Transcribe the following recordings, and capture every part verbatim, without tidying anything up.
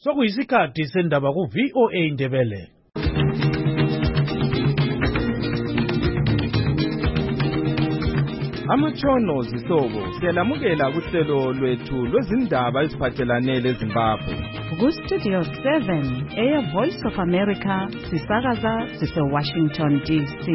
Sokuyisikhathi sendaba ku V O A Ndebele. Amatshono zihlobo siyalamukela kuhlelo lwethu lwezindaba eziphathelane leZimbabwe. Ku Studio seven eya Voice of America sisakaza sise Washington D C.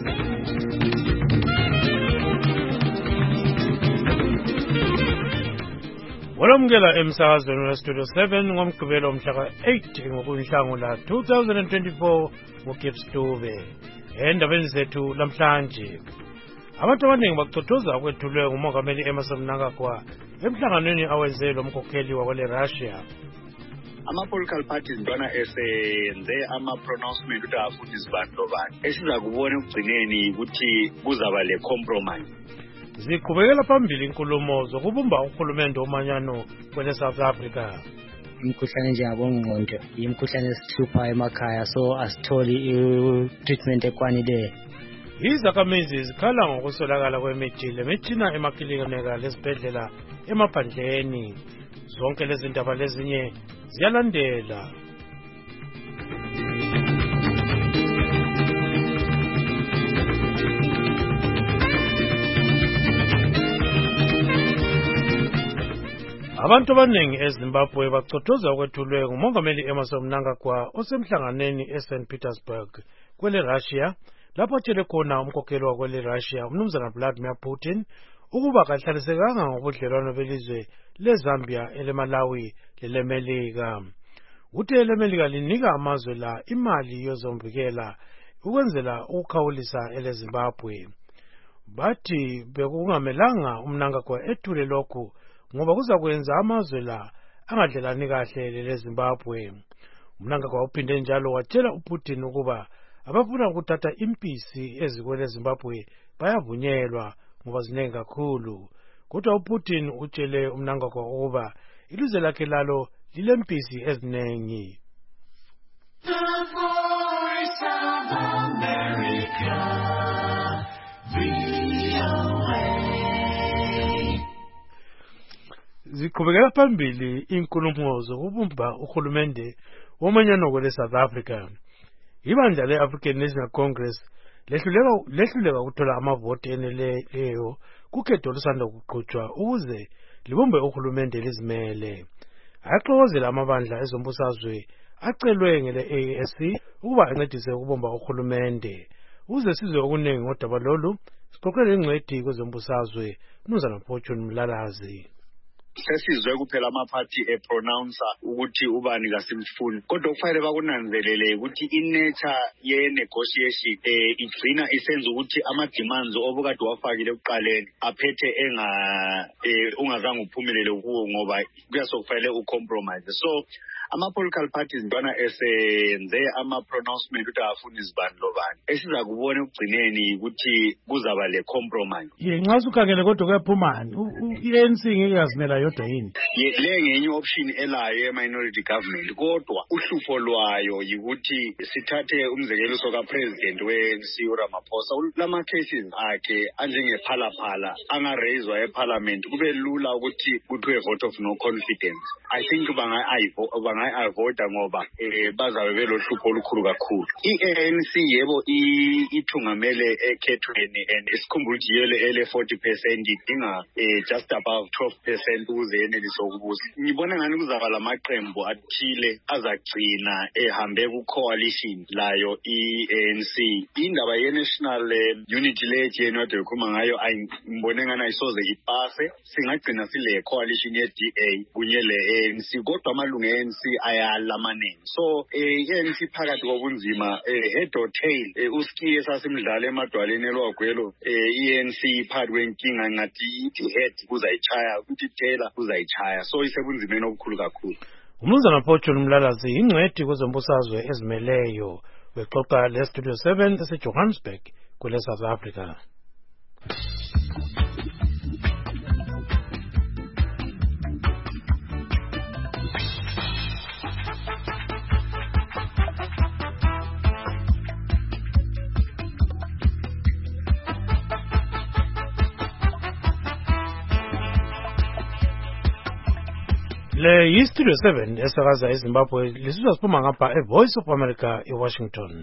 Walamukela emsakazweni we Studio seven ngomgqibelo mhla ka eight ngokunhlangula two thousand twenty-four ngoGibbs Dube. Endabeni zethu lamhlanje abantu abaningi bacothoza ukwethulwe ngumongameli Emmerson Mnangagwa emhlanganweni awenze lo mkhokheli wakwele Russia. Ama-political parties ntwana esenze ama-pronouncement ukuthi afundise bantu lobani esiza kubona ekugcineni ukuthi kuzaba le compromise. Ziqhubekela phambili inkulumo zokubumba uhulumende omanyano kwele South Africa. Imikhuhlane njengabongqondo imikhuhlane esihlupha emakhaya so asitholi i-treatment ekwanileyo. Izakhamizi zikhala ngokuswelakala kwemithi lemitshina emakilinika lesibhedlela emaphandleni. Zonke lezi ndaba lezinye ziyalandela. Abantu abaningi eZimbabwe bacothoza ukwethulwe ngumongameli Emmerson Mnangagwa osemhlanganeni eSaint Petersburg kwele Russia, lapho atshele khona umkhokheli wakwele Russia umnumzana Vladimir Putin ukuba kahlalisekanga ngobudlelwano belizwe leZambia, eleMalawi leleMelika. Uthe eleMelika linika amazwe la imali yozombikela ukwenzela ukukhawulisa eleZimbabwe. Bathi bekungamelanga uMnangagwa ethule lokhu ngoba kuza kwenza amazwe la angadlelani kahle leleZimbabwe. Mnangagwa uphinde njalo watshela uPutin ukuba abafuna ukuthatha impisi ezikwele Zimbabwe bayavunyelwa ngoba zinengi kakhulu. Kodwa uPutin utshele uMnangagwa ukuba ilizwe lakhe lalo lilempisi ezinengi. The Voice of America, V O A. Ziqhubekela phambili inkulumo zokubumba uhulumende womanyano kwele South Africa. Ibandla le-African National Congress lehluleka lehluleka ukuthola amavoti eneleyo kukhetho olusanda kuqhutshwa ukuze libumbe uhulumende lizimele. Ayaxokozela amabandla ezombusazwe acelwe ngele-A A S C ukuba ancedise ukubumba uhulumende. Uze sizwe okuningi ngodaba lolu, siqoqele ingcwethi kwezombusazwe uMnumzana Fortune Mlalazi. Sesizwe kuphela amaphathi epronounce ukuthi ubani kasimfuni, kodwa kufanele bakunanzelele ukuthi inature ye-negotiation eh igcina isenza ukuthi ama-demands obukade wafakile ekuqaleni aphethe enga eh ungazange uphumelele kuwo ngoba kuyasokufanele ucompromise. So ama-political parties ntwana esenze ama-pronouncement ukuthi afuna izibani lobani esiza kubona ekugcineni ukuthi kuzaba le compromise. Ye nxa sukhangele kodwa kuyaphumani i-A N C ngeke yazimela yodwa yini? Le ngenye option elayo ye-minority government, kodwa uhlupho lwayo yikuthi sithathe umzekelo soka-president we-A N C uRamaphosa lama cases akhe anjengephalaphala angareyizwa eparliament kube lula ukuthi kuthiwe vote of no confidence. I think banga avoida ngoba eh bazabe belohlupho olukhulu kakhulu. I-A N C yebo ithungamele ekhethweni and isikhumbula ukuthi yele ele forty percent idinga eh just above twelve percent ukuze yenelise ukubusa. Ngibona ngani kuzaba lamaqembu athile azagcina ehambe ku-coalition layo i-A N C. Indaba ye-national unity lethi yena wade ukhuluma ngayo ayibone ngani ayisoze ipase, singagcina sile coalition ye-D A kunye le-A N C, kodwa amalungu e-A N C ayalamaneni. So i-A N C phakathi kobunzima head or tail, uSkiye sasimdlala emadwaleni elwagwelo, i-A N C phakathi kwenkinga ngathi ithi head kuzayichaya ukuthi tail kuzayichaya, so isebunzimeni obukhulu kakhulu. Umnumzana Fortune Mlalazi ingcwethi kwezombusazwe ezimeleyo wexoxa le-Studio seven eseJohannesburg kwele South Africa. Le yiStudio seven esakaza eZimbabwe lisizwa siphuma ngapha eVoice of America eWashington.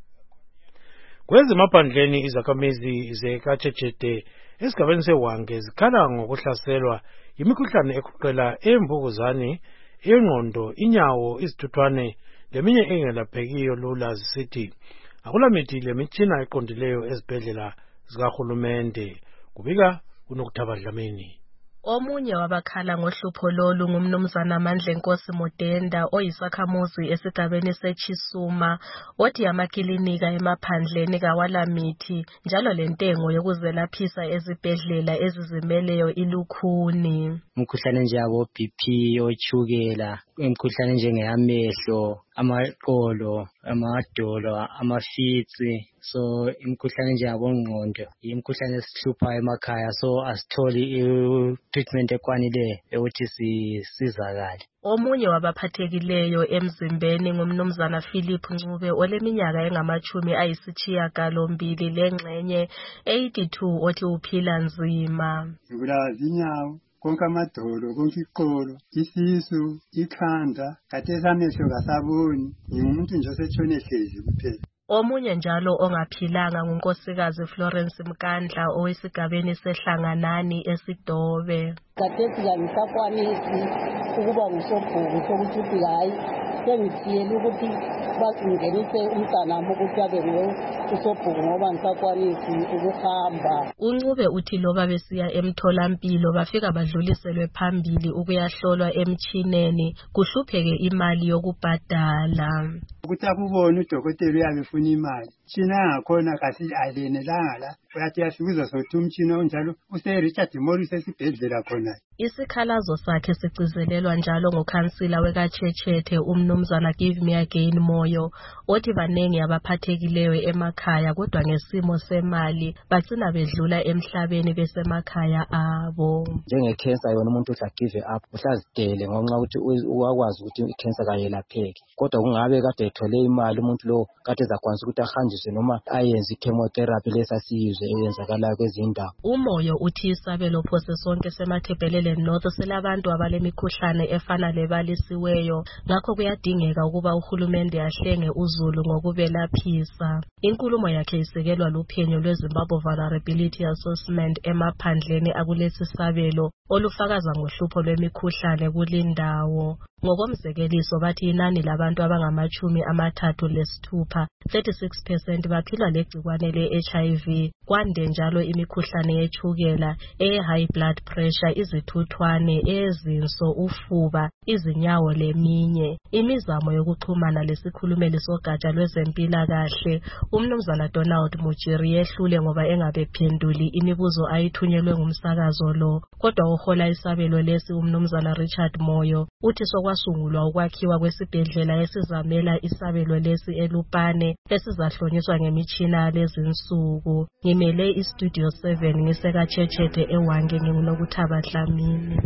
Kwezemaphandleni izakhamizi zeKaChechete esigabeni seWange zikhala ngokuhlaselwa yimikhuhlane ekhuqela emvukuzane, engqondo, inyawo, izithuthwane leminye engelaphekiyo lula zisithi akulamithi lemitshina eqondileyo ezibhedlela zikahulumende. Kubika kunokuthaba Dlamini. Omunye wabakhala ngohlupho lolu ngumnumzana Mandla Nkosi Modenda oyisakhamuzi esigabeni seChisuma othi amakilinika emaphandleni kawalamithi njalo lentengo yokuzelaphisa ezibhedlela ezizimeleyo ilukhuni. Umkhuhlane njengabo B P, ochukela, imkhuhlane njengeyamehlo, amaqolo, amadolo, amafitsi, so imkhuhlane njengabo ngqondo, imkhuhlane esihlupha emakhaya, so asitholi treatment ekwanileyo ukuthi sisizakale. Omunye wabaphathekileyo emzimbeni ngumnumzana Philip Ncube oleminyaka engamachumi ayisitshiyagalombili lengxenye eighty-two othi uphila nzima. Ngibulawa zinyawo, konke amadolo, konke iqolo, isisu, ikhanda, khathesi amehlo kasaboni, ngingumuntu nje osetshone hlezi kuphela. Omunye njalo ongaphilanga ngunkosikazi Florence Mkandla owesigabeni seHlanganani eSidobe. Khathesi ngisakwanisi ukuba ngusobhuku sokuthi hayi sengithiyele ukuthi basingenise umntanami ukuthi abe ngusobhuku ngoba ngisakwanisi ukuhamba. uNcube uthi loba besiya emtholampilo bafika badluliselwe phambili ukuyahlolwa emtshineni kuhlupheke imali yokubhadala. Ukuthi akubone udokotela uyabe efuna imali. Tshina ngakhona kasi alenelanga la. Uyathi yafika sothi umtshina onjalo use Richard Morris esibhedlela khona. Isikhalazo sakhe sigcizelelwa njalo ngokhansila wekaChechete umnumzana Give Me Again Moyo othi banengi abaphathekileyo emakhaya kodwa ngesimo semali bagcina bedlula emhlabeni besemakhaya abo. Njenge cancer yona umuntu uthi give up uhlazidele ngonxa ukuthi uwakwazi ukuthi icancer kayelapheki kodwa kungabe kade ethole imali umuntu lo kade ezakwanisa ukuthi ahanjiswe noma ayenze chemotherapy lesasizwe eyenzakala kwezindawo. Umoyo uthi isabelo phose sonke semathebhelele North selabantu abalemikhuhlane efana lebalisiweyo ngakho kuyadingeka ukuba uhulumende ahlenge uzulu ngokubelaphisa. Inkulumo yakhe isekelwa luphenyo lweZimbabwe Vulnerability Assessment emaphandleni akulesi sabelo olufakaza ngohlupho lwemikhuhlane kulindawo. Ngokomzekeliso bathi inani labantu abangamachumi amathathu lesithupha thirty-six percent baphila legcikwane le-H I V kwande njalo imikhuhlane yechukela, e-high blood pressure, izithuthwane, ezinso, ufuba, izinyawo leminye. Imizamo yokuxhumana lesikhulumeli sogatsha lwezempilakahle umnumzana Donald Mujiri yehlule ngoba engabephenduli imibuzo ayithunyelwe ngumsakazo lo kodwa uhola isabelo lesi umnumzana Richard Moyo uthi sokwasungulwa ukwakhiwa kwesibhedlela esizamela isabelo lesi eLupane esizahlonyiswa ngemitshina lezinsuku. Ngimele iStudio seven ngisekaChechete eWange ngingunokuthaba Dlamini.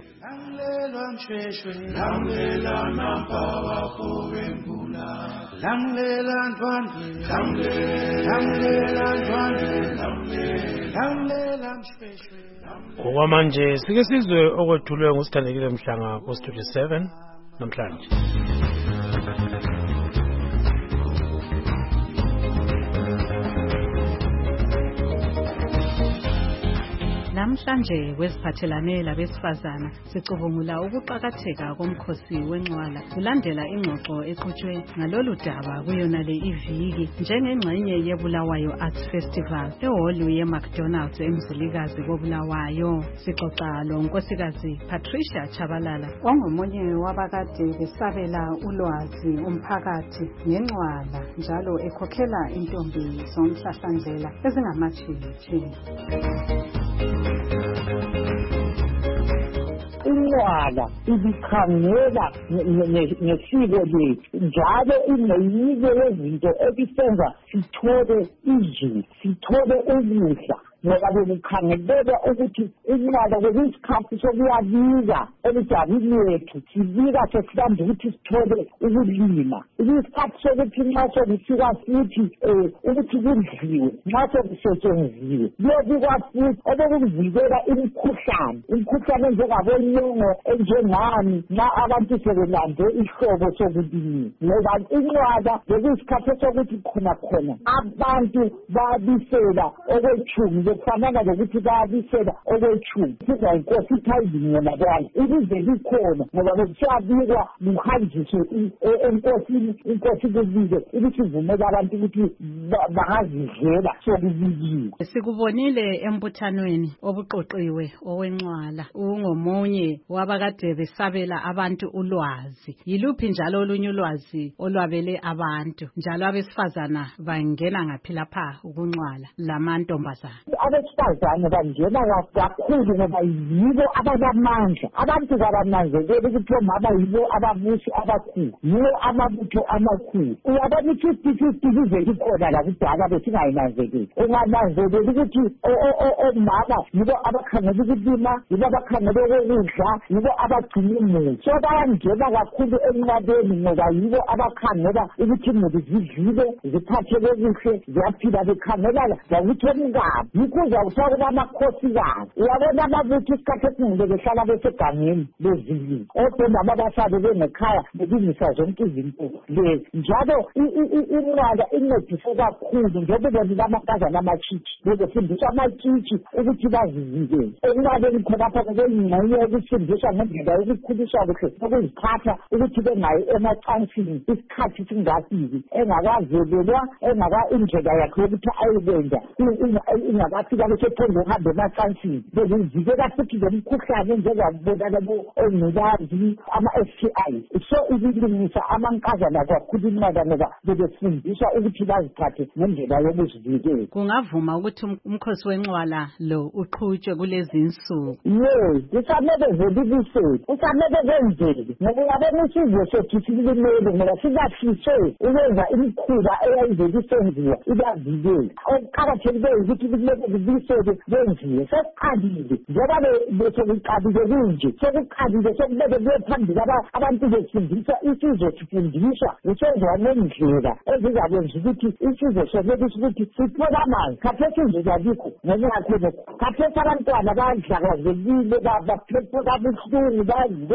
Okwamanje sike sizwe okwethulwe ngusithandekile Mhlanga kuStudio seven namhlanje. Namhlanje kweziphathelane labesifazana sicubungula ukuqakatheka komkhosi wenqwala kulandela ingxoxo eqhutshwe ngalolu daba kuyona le iviki njengengxenye yeBulawayo Arts Festival eholu yeMcDonald's emzilikazi koBulawayo. Sixoxa lo nkosikazi Patricia Chabalala ongomunye wabakade besabela ulwazi umphakathi ngenqwala njalo ekhokhela intombi zomhlahlandlela ezingamatshitshi. Inqwala ibikhangela ngesiko lethu njalo ineyike yezinto ebisenza sithole izwi sithole ukudla ngoba bekukhangelelwa ukuthi inqwala bekuyisikhathi sokuyabiza ebujabini wethu sibika sesikambe ukuthi sithole ukulima isikhathi sokuthi nxa sekufika futhi um ukuthi kudliwe nxa sekusetshenziswe kuyobikwa futhi okokuvikela imikhuhlane imikhuhlane enjengabonyongo enjengani nxa abantu sebelande ihlobo sokulima ngoba inqwala bekuyisikhathi sokuthi khona khona abantu babisela okwetshumi bekufanana lokuthi bayabisela okwetshumi siza inkosi ithayibingena kwayo ibize likhona ngoba bekusiyabikwa kuhanjiswe enkosini inkosi kubike ukuthi ivumela abantu ukuthi bangazidlela sokubikiwe. Sikubonile embuthanweni obuqoqiwe owenqwala ungomunye wabakade besabela abantu ulwazi yiluphi njalo olunye ulwazi olwabele abantu njalo abesifazana bangena ngaphi lapha ukunqwala lamantombazana. Abesifazane bangena kakhulu ngoba yibo abanamandla abantu kabananzeleli ukuthi omama yibo ababusi abakhulu yibo amabutho amakhulu uyabona i-fifty fifty lize likhona la kudala besingayinanzeleli ungananzeleli ukuthi omama yibo abakhangela ukulima yibo abakhangela okokudla yibo abagcina imuli so bayangena kakhulu enqwaleni ngoba yibo abakhangela ukuthi imuli zidlile ziphatheke kuhle ziyaphila bekhangela zakuthi omkabo yikho uzawuthola kuba amakhosikazi uyabona amabutho isikhathi esiningi behlala besegangeni bezilile omama bahlale bengekhaya belungisa zonke izinto lezi njalo inqwala incedise kakhulu njengoba nilamankazana amatshitshi bezofundiswa amatshitshi ukuthi bazivikele enqwaleni khonapha kubeyingxenye yokusindiswa ngendlela yokukhuliswa kuhle ukuziphatha ukuthi bengayi emacansini isikhathi singafiki engakavelelwa engaka indlela yakhe yokuthi ayikwenza ingakafika besethonda uhambe emacansini bezivikela futhi lemikhuhlane njengakubonana ongculazi ama-S T I so ibilungisa amankazana kakhulu inqwala ngoba bebefundiswa ukuthi baziphathe ngendlela yokuzivikela. Kungavuma ukuthi umkhosi wenqwala lo uqhutshwe kulezi insuku? Yes, kufanele velibisele kufanele kwenzeke ngoba uyabona isizwe sethu silimele ngoba silahlise ukwenza imikhuba eyayivelisenziwa ibavikela okuqakathekileyo ukuthi kumele kubisele kwenziwe sekuqalile njengoba besekuqalile kunje sekuqalile sekumele kuye phambili abantu befundiswa isizwe sifundiswa kusenziwa ngendlela ezizakwenza ukuthi isizwe somele ukuthi sithole amanzi khathesi nje kalikho ngenxa yakhona khathesi abantwana badlakazekile baphephe kabuhlungu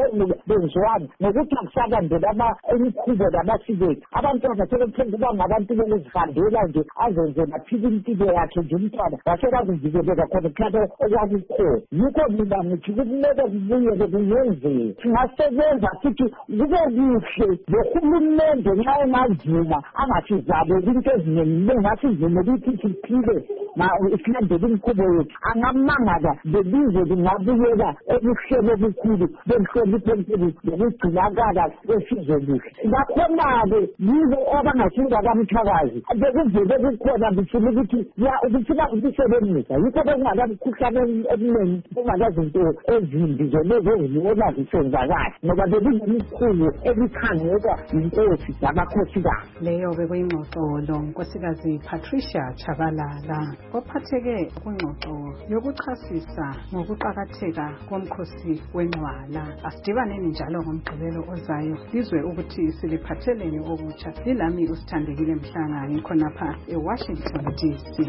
benziwani ngokuthi akusalandela imikhubo namasiko ethu abantwana sebephenduka ngabantu bezihambela nje azenze baphile impilo yakhe nje umntwana baselakuvikeleka khona kuthatha okwakukhona yikho mina ngithi kumele kubuyele kuyenzeke singasebenza sithi kube kuhle lohulumende nxa engavuma angasizabeli into eziningi engasivumela ukuthi siphile silandele imikhubo yethu angamangala lelizwe lingabuyela ebuhlelo obukhulu benhlonipho enkulu lokugcinakala kwesizwe luhle bakhona-ke yibo abangasinda kamthakazi bekuvele kukhona ngifuna ukuthi ukufuna ukusebenza yikho bekungalamkhuhlane eminingi kungalazinto ezimbi zolezo ezibona zisenzakala ngoba bekunemikhulu ebikhangelwa yinkosi namakhosikazi. Leyo bekuyingxoxo lo nkosikazi Patricia Chabalala ophatheke kungxoxo yokuchasisa ngokuqakatheka komkhosi wenqwala. Asidibaneni njalo ngomgqibelo ozayo lizwe ukuthi siliphatheleni okutsha. Lilami uSithandekile Mhlanga ngikhonapha eWashington D C.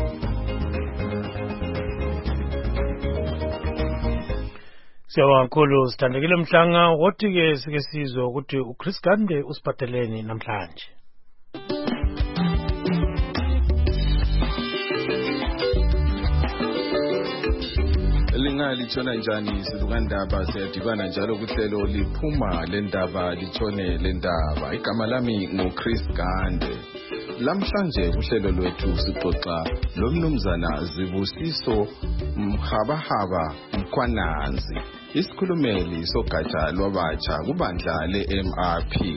Siyabonga kakhulu Sithandekile Mhlanga. Wothi-ke sike sizwe ukuthi uChris Gande usiphatheleni namhlanje. Lingalitshona njani silukandaba siyadibana njalo kuhlelo liphuma lendaba litshone lendaba. Igama lami nguChris Gande. Lamhlanje kuhlelo lwethu sixoxa lomnumzana Zibusiso Mhabahaba Mkhwananzi, isikhulumeli sogatsha lwabatsha kubandla le-M R P.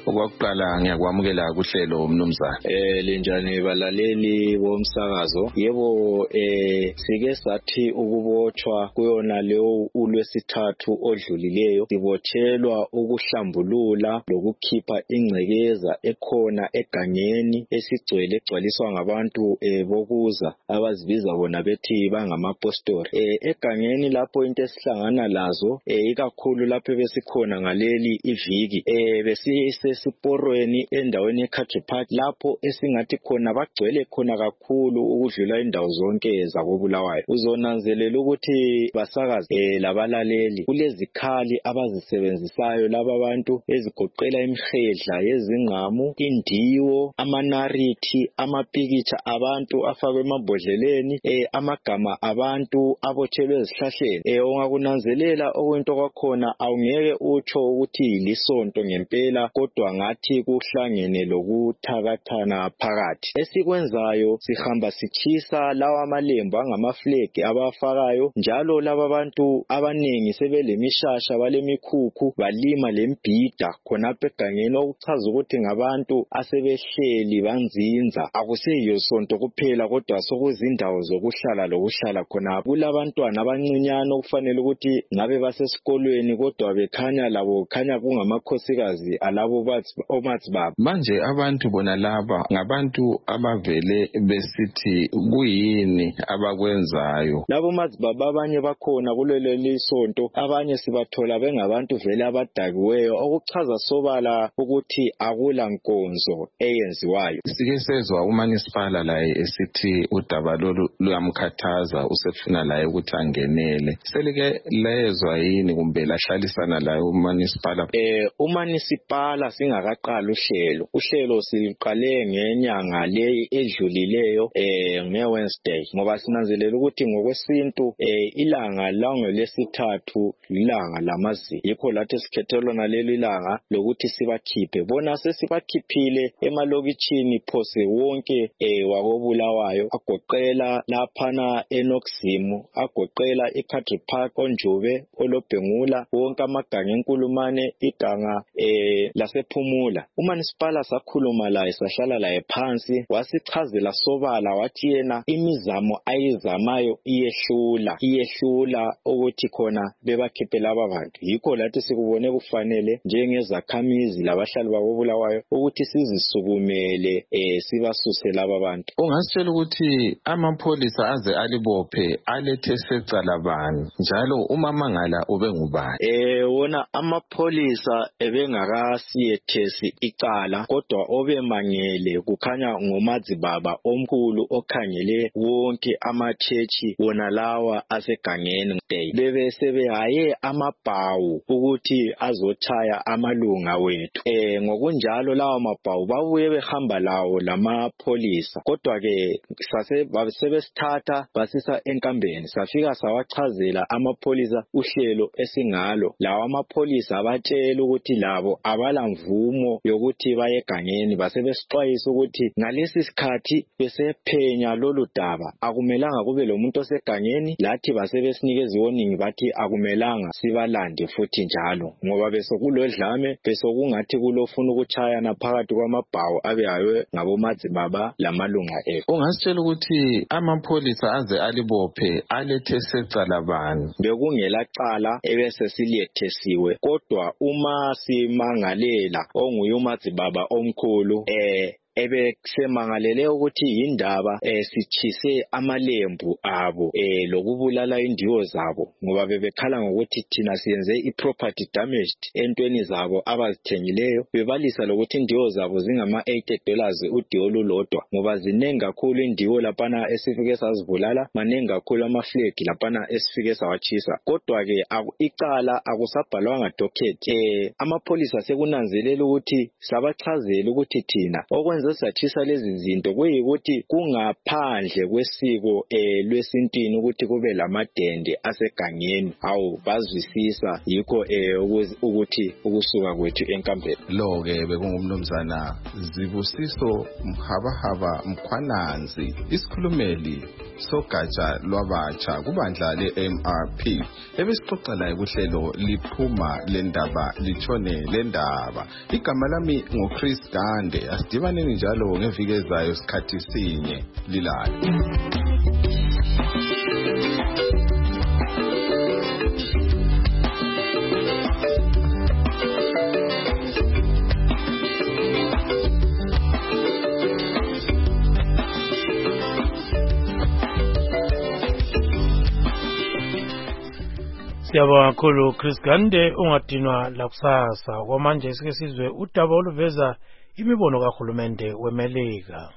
Okwaqala ngiyakwamukela kuhlelo mnumzana. Eh linjani balaleli bomsakazo? Yebo eh sike sathi ukubotshwa kuyona leyo ulwesithathu odlulileyo sibotshelwa ukuhlambulula lokukhipha ingcekeza ekhona egangeni esigcwele egcwaliswa ngabantu eh bokuza abazibiza bona bethi bangamapostori. Eh egangeni lapho into esihlangana lazo eh ikakhulu lapho besikhona ngaleli iviki eh besisesiporweni endaweni eCountry Park lapho esingathi khona bagcwele khona kakhulu ukudlula indawo zonke zakobulawayo. Uzonanzelela ukuthi basakazi eh labalaleli kulezikhali abazisebenzisayo laba abantu ezigoqela imihedla yezingqamu, indiwo, amanarithi, amapikitsha abantu afakwe emabhodleleni, eh amagama abantu abotshelwe ezihlahleni. Eh ungakunanzelela okwento kwakhona awungeke utsho ukuthi lisonto ngempela kodwa ngathi kuhlangene lokuthakathana phakathi. Esikwenzayo sihamba sichisa lawa amalembu angamaflegi abafakayo njalo laba abantu abanengi sebelemishasha balemikhukhu balima lembhida khonapha egangeni okuchaza ukuthi ngabantu asebehleli banzinza. Akuseyiyo sonto kuphela kodwa sokuzindawo zokuhlala lokuhlala khonapha. Kulabantwana abancinyane okufanele ukuthi ngabe basesikolweni kodwa bekhanya labo khanya kungamakhosikazi alabo bathi omathi baba. Manje abantu bona laba ngabantu abavele besithi kuyini abakwenzayo. Labo mathi baba abanye bakhona kulelo lisonto, abanye sibathola bengabantu vele abadakiweyo okuchaza sobala ukuthi akula nkonzo eyenziwayo. Sike sezwa uManisipala laye esithi udaba lolu luyamkhathaza usefuna laye ukuthi angenele. Selike lezwa yini kumbe lahlalisana laye uManisipala? Eh uManisipala singakaqala uhlelo. Uhlelo siqale ngenyanga le edlulileyo eh nge Wednesday ngoba sinanzelela ukuthi ngokwesintu eh ilanga langolesithathu ilanga lamazi. Yikho lathi sikhethelwa naleli ilanga lokuthi sibakhiphe. Bona sesibakhiphile emalokitshini phose wonke eh wakobulawayo agoqela laphana eNoximu, agoqela eCountry Park, Onjube, Olobhengula, wonke amaganga enkulumane, iganga eh lasephumula. uManisipala sakhuluma laye sahlala laye phansi wasichazela sobala wathi yena imizamo ayizamayo iyehlula iyehlula ukuthi khona bebakhiphe laba bantu. Yikho lathi sikubone kufanele njengezakhamizi labahlali bakobulawayo ukuthi sizisukumele eh sibasuse laba bantu. Ungasitshela ukuthi amapholisa aze alibophe alethe secala bani njalo uma mangala ube ngubani? Eh wona amapholisa ebengakasiyethesi icala kodwa obemangele kukhanya ngomazi baba omkhulu okhangele wonke amachechi wona lawa asegangeni. Bebe sebehaye amabhawu ukuthi azochaya amalunga wethu. Eh ngokunjalo lawa mabhawu babuye behamba lawo lamapholisa kodwa ke sase basebesithatha basisa enkambeni safika sawachazela amapholisa uhlelo esingalo. Lawa amapholisa abatshela ukuthi labo abalamvumo yokuthi baye egangeni basebesixwayisa ukuthi ngalesi sikhathi besephenya lolu daba akumelanga kube lomuntu osegangeni. Lathi basebesinikeza warning bathi akumelanga sibalande futhi njalo ngoba besokulodlame besokungathi kulofuna ukuchayana phakathi kwamabhawu abehawe ngabomazi baba lamalunga ethu. Ungasitshela ukuthi amapholisa aze alibophe alethe secala bani? Bekungela cala ebese silethesiwe kodwa uma simangalela onguye umazi baba omkhulu eh ebe semangalele ukuthi indaba eh sichise amalembu abo eh lokubulala indiwo zabo ngoba bebekhala ngokuthi thina siyenze iproperty damaged entweni zabo abazithengileyo. Bebalisa lokuthi indiwo zabo zingama eighty dollars udiwo lolodwa ngoba zinengi kakhulu indiwo lapana esifike sazibulala, manengi kakhulu amaflegi lapana esifike sawachisa. Kodwa ke icala akusabhalwanga docket. Eh amapholisa sekunanzelela ukuthi sabachazela ukuthi thina okwenza saze sathisa lezi zinto kuyikuthi kungaphandle kwesiko eh lwesintini ukuthi kube lamadende asegangeni awu bazwisisa yikho eh ukuthi ukusuka kwethu enkambeni lo ke bekungumnumzana Zibusiso Mhabahaba Mkhwananzi isikhulumeli sogatsha lwabatsha kubandla le-M R P ebesixoxela kuhlelo liphuma lendaba litshone lendaba. Igama lami nguChris Gande. Asidibaneni njalo ngeviki ezayo sikhathi sinye lilala. Siyabonga kakhulu Chris Gande. Ungadinwa lakusasa kwamanje sike sizwe udaba oluveza imibono kahulumende weMelika.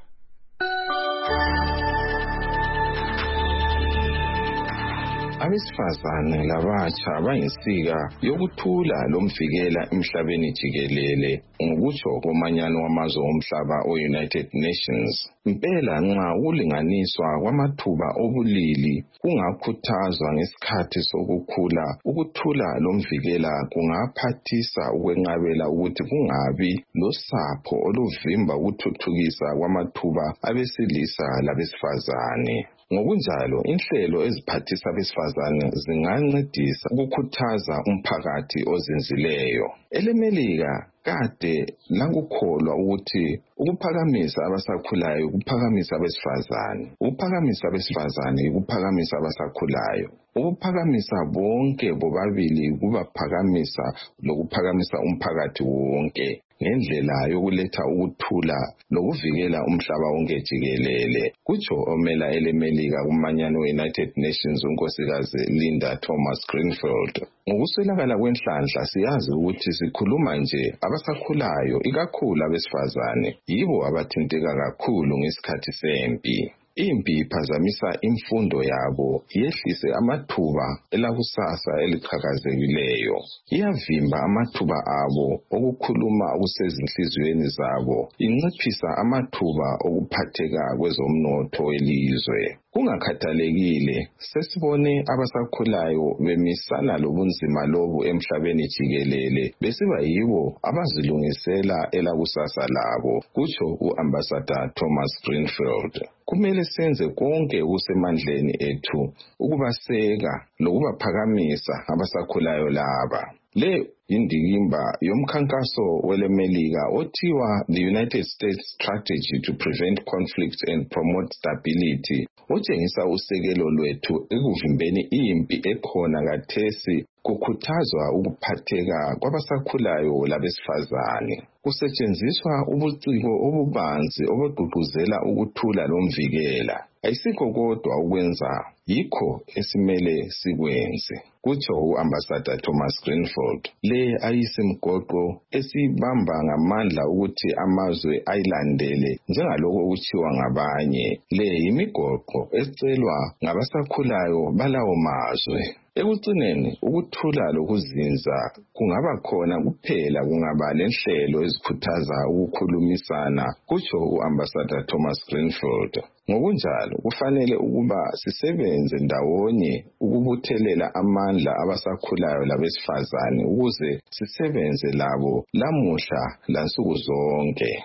Abesifazane labatsha bayinsika yokuthula lomvikela emhlabeni jikelele ngokutsho komanyano wamazwe omhlaba o-United Nations. Impela nxa ukulinganiswa kwamathuba obulili kungakhuthazwa ngesikhathi sokukhula, ukuthula lomvikela kungaphathisa ukwenqabela ukuthi kungabi losapho oluvimba ukuthuthukisa kwamathuba abesilisa labesifazane. Ngokunjalo inhlelo eziphathisa abesifazane zingancedisa ukukhuthaza umphakathi ozinzileyo. EleMelika kade langukholwa ukuthi ukuphakamisa abasakhulayo ukuphakamisa abesifazane, ukuphakamisa abesifazane ukuphakamisa abasakhulayo, ukuphakamisa bonke bobabili kubaphakamisa lokuphakamisa umphakathi wonke ngendlela yokuletha ukuthula lokuvikela umhlaba wonke jikelele. Kutsho omela eleMelika kumanyano we-United Nations unkosikazi Linda Thomas Greenfield. Ngokuswelakala kwenhlanhla siyazi ukuthi sikhuluma nje abasakhulayo ikakhulu abesifazane yibo abathinteka kakhulu ngesikhathi sempi. Impi iphazamisa imfundo yabo, yehlise amathuba elakusasa eliqhakazekileyo. Iyavimba amathuba abo okukhuluma okusezinhliziyweni zabo, inciphisa amathuba okuphatheka kwezomnotho welizwe. Kungakhathalekile, sesibone abasakhulayo bemisana lobunzima lobu emhlabeni jikelele, besiba yibo abazilungisela elakusasa labo, kutsho u-Ambassador Thomas Greenfield. Kumele senze konke okusemandleni ethu ukubaseka lokubaphakamisa abasakhulayo laba. Le indikimba yomkhankaso weleMelika othiwa the United States Strategy to Prevent Conflict and Promote Stability otshengisa usekelo lwethu ekuvimbeni impi ekhona kathesi kukhuthazwa ukuphatheka kwabasakhulayo labesifazane. Kusetshenziswa ubuciko obubanzi obugqugquzela ukuthula lomvikela. Ayisikho kodwa ukwenza yikho esimele sikwenze, kutsho u-Ambassador Thomas Greenfield. Le ayisimgoqo esibamba ngamandla ukuthi amazwe ayilandele njengalokho okutshiwa ngabanye. Le yimigoqo ecelwa ngabasakhulayo balawo mazwe. Ekucineni ukuthula lokuzinza kungaba khona kuphela kungaba lenhlelo ezikhuthaza ukukhulumisana, kutsho u-Ambassador Thomas Greenfield. Ngokunjalo kufanele ukuba sisebenze ndawonye ukubuthelela amandla abasakhulayo labesifazane ukuze sisebenze labo lamuhla lansuku zonke.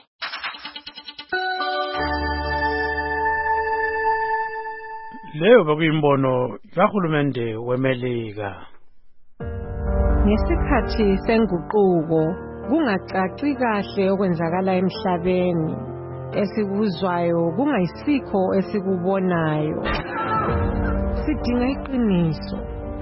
Leyo bekuyimbono kahulumende weMelika. Ngesikhathi senguquko kungacaci kahle okwenzakala emhlabeni, esikuzwayo kungayisikho esikubonayo. Sidinga iqiniso.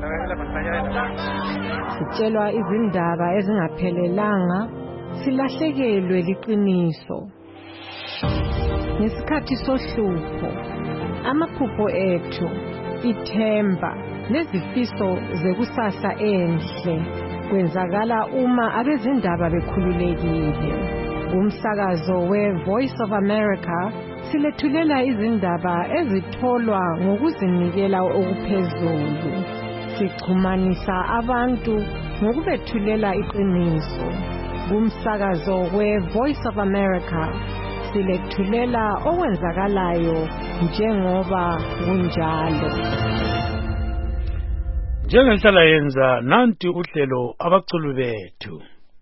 Sitshelwa izindaba ezingaphelelanga, silahlekelwe liqiniso. Ngesikhathi sohlupho, amaphupho ethu, ithemba nezifiso zekusasa enhle kwenzakala uma abezindaba bekhululekile. Umsakazo we-Voice of America silethulela izindaba ezitholwa ngokuzinikela okuphezulu. Sichumanisa abantu ngokubethulela iqiniso. Umsakazo we-Voice of America silethulela okwenzakalayo njengoba kunjalo. Njengenhlala yenza nanti uhlelo abaculi bethu.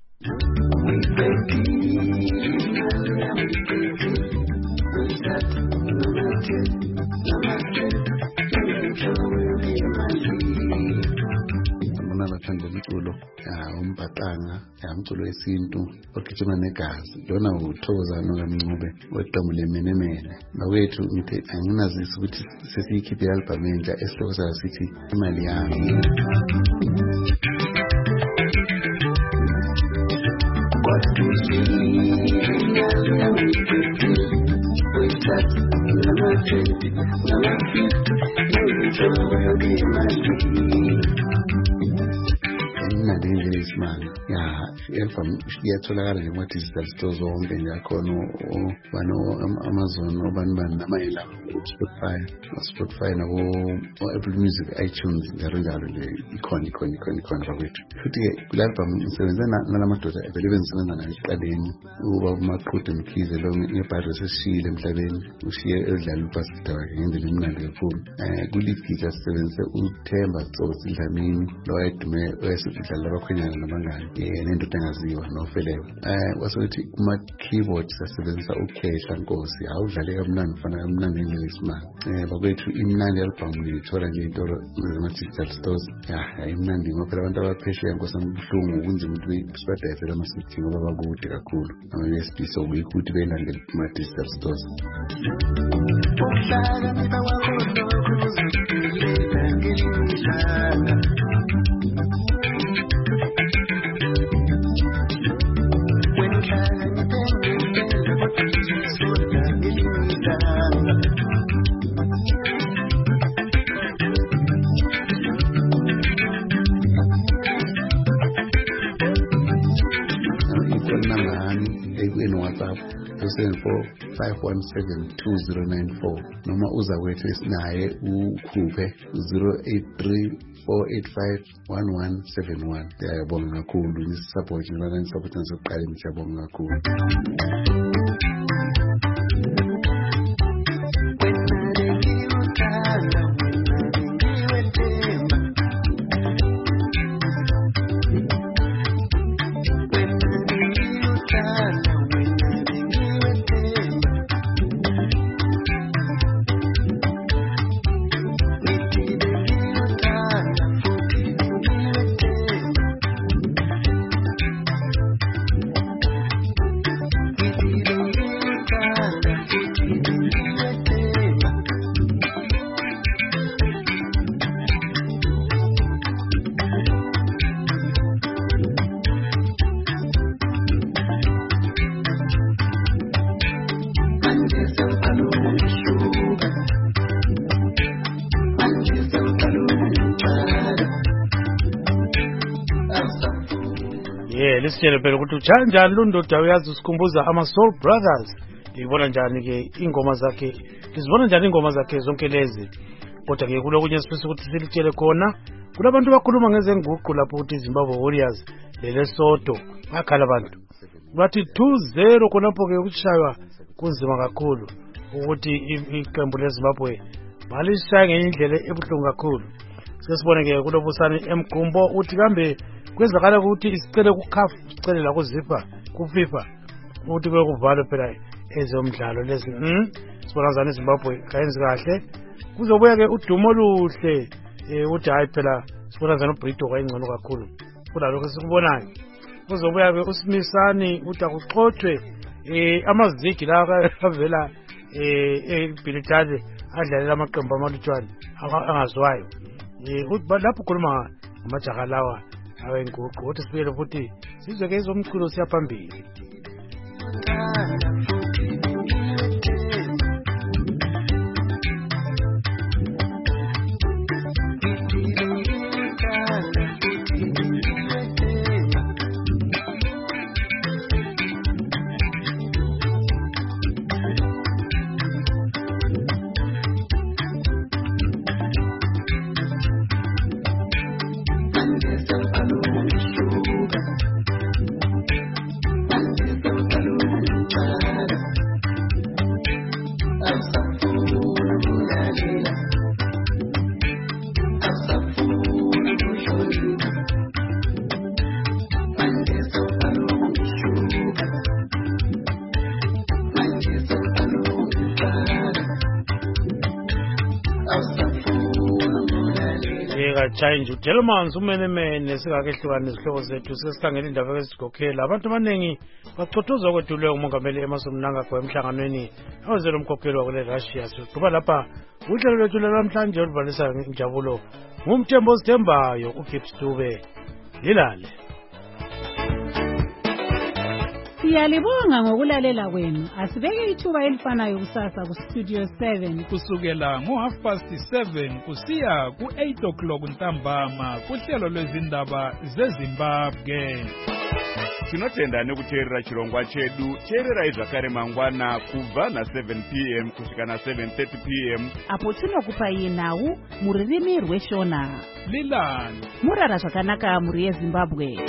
Ngibona bathanda umculo umbhaqanga umculo wesintu ogijima negazi lona uthokozana kaMncube weqembu lemenemene bakwethu ngithi anginazisa ukuthi sesiyikhiphe i-album entsha esihloko sayo sithi imali yami. Imnandi ngendlela eyisimanga ya i-album iyatholakala nje kuma-digital stores wonke nje akhona bano Amazon obani bani namayela Spotify Spotify nabo-Apple Music, iTunes njalo njalo nje ikhona ikhona ikhona ikhona bakwethu. Futhi-ke kule album ngisebenze nalamadoda vele bengisebenza nayo ekuqaleni uba uMaqhude Mkhize lo ngebhadre sesishiyile emhlabeni ushiye edlala ubhasikida wakhe ngendlela emnandi kakhulu. Um ku-lead guitar sisebenzise uThemba Tsotsi Dlamini lo wayedume dlala abakhwenyana nabangani nendoda engaziwa noFelewa. Um wasokuthi kuma-keyboard sasebenzisa uKhehla Nkosi awudlale kamnandi ufana kamnandi ngendlela eyisimanga. Um bakwethu imnandi album ngiyithola nje iy'tolo zama-digital stores ya imnandi ngoba phela abantu abaphesheya Nkosi buhlungu kunzima ukuthi sibadayisele ama-C D ngoba bakude kakhulu ama-U S B so kuyikho ukuthi beyilandele kuma-digital stores. seven four five one seven two zero nine four noma uza kwethu esinaye ukhuphe zero eight three four eight five one one seven one. Ngiyabonga kakhulu nisupport njengoba nisupport ngizoqala ngiyabonga kakhulu. Lisitshele phela ukuthi ujanjani lundoda uyazi usikhumbuza ama-Soul Brothers. Ngibona njani ke ingoma zakhe, sizibona njani ingoma zakhe zonke lezi. Kodwa ke kulokunye sifisa ukuthi silitshele khona kulabantu bakhuluma ngezenguqu lapho ukuthi Zimbabwe Warriors leLesotho bakhala abantu bathi two zero khonapho ke ukushaywa kunzima kakhulu ukuthi iqembu leZimbabwe balishaya ngenye indlela ebuhlungu kakhulu. Sesibone ke kulobusani eMgumbo uthi kambe kwenzakala ukuthi isicele kuCAF sicele la kuZipa kuFIFA ukuthi bekuvalwe phela ezomdlalo lezi. Mhm sibona zana eZimbabwe kayenzi kahle kuzobuya ke udumo oluhle uthi hayi phela sibona zana uBrito kwayingcono kakhulu kulalo sikubonayo. Kuzobuya ke uSmisani uthi akuxothwe eh amazigi la avela eh eBilitade adlalela amaqembu amalutshwane angazwayo. Eh lapho khuluma ngamajaha lawa awenguqu uthi sibuyele futhi sizwe ke ezomculo siyaphambili. Sugar. singachayinji uDelmans umenemene singakehlukana izihloko zethu sesikhangela indaba ezigokhela abantu abaningi bachothoza kwethulwe umongameli Emmerson Mnangagwa emhlanganweni awenzela umkhokheli wakule Russia. Siqhuba lapha uhlelo lwethu namhlanje oluvalisa injabulo ngumthembo sithembayo uGibbs Dube. Lilale. Siyalibonga ngokulalela kwenu. Asibeke ithuba elifanayo kusasa ku Studio seven kusukela ngo half past seven kusiya ku eight o'clock ntambama kuhlelo lwezindaba zeZimbabwe. Tinotenda nekuteerera chirongwa chedu. Teerera zvakare mangwana kubva na seven p m kusvika na seven thirty p m apo tinokupa nhau muririmi rweshona. Lilani Murara zvakanaka muri yeZimbabwe.